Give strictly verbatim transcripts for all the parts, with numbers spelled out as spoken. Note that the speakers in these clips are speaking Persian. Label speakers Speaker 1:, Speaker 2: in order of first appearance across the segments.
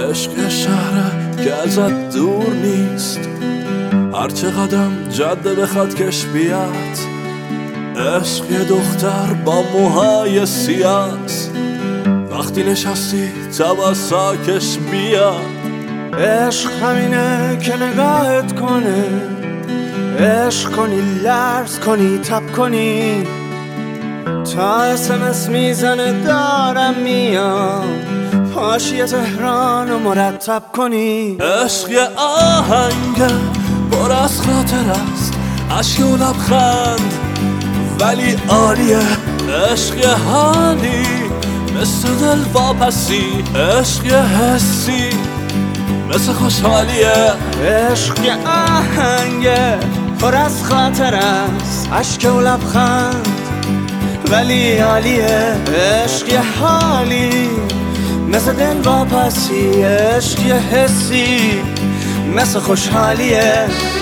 Speaker 1: عشق شهره که ازت دور نیست، هرچه قدم جاده بخواد کش بیاد. عشق یه دختر با موهای سیاست، وقتی نشستی تباساکش بیاد.
Speaker 2: عشق همینه که نگاهت کنه، عشق کنی لرز کنی تب کنی، تا اسمس میزنه دارم میام، پاشی تهران و مرتب کنی.
Speaker 1: عشق یه آهنگه پر از خاطر است، عشق و لبخند ولی عالیه. عشق یه حالی مثل دل واپسی، عشق یه حسی مثل خوشحالیه.
Speaker 2: عشق یه آهنگه پر از خاطر است، عشق و لبخند ولی عالیه. عشق یه حالی مثل دل واپسی، عشق یه حسی مثل خوشحالیه.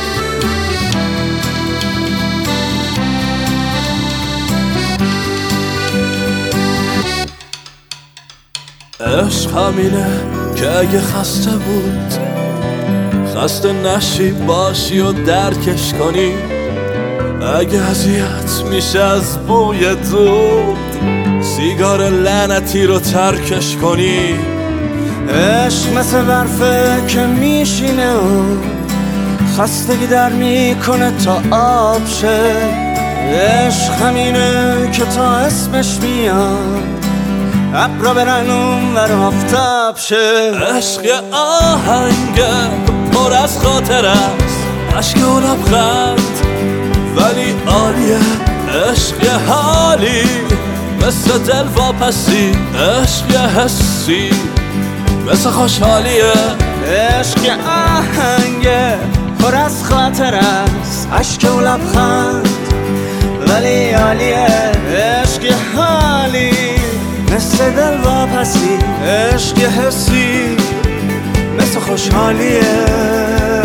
Speaker 1: عشق همینه که اگه خسته بود، خسته نشی باشی و درکش کنی. اگه اذیت میشه از بوی دود، سیگار لعنتی رو ترکش کنی.
Speaker 2: عشق مثل برفه که میشینه و خستگی در میکنه تا آب شه. عشق همینه که تا اسمش میاد ابرا برن اون ور آفتاب شه.
Speaker 1: عشق یه آهنگه پر از خاطر است، عشق و لبخند ولی عالیه. عشق یه حالی مثل دل واپسی، عشق یه حسی مثل خوشحالیه.
Speaker 2: عشق یه آهنگه پر از خاطر است، عشق و لبخند ولی عالیه. عشق یه حالی مثل دل واپسی، عشق یه حسی مثل خوشحالیه.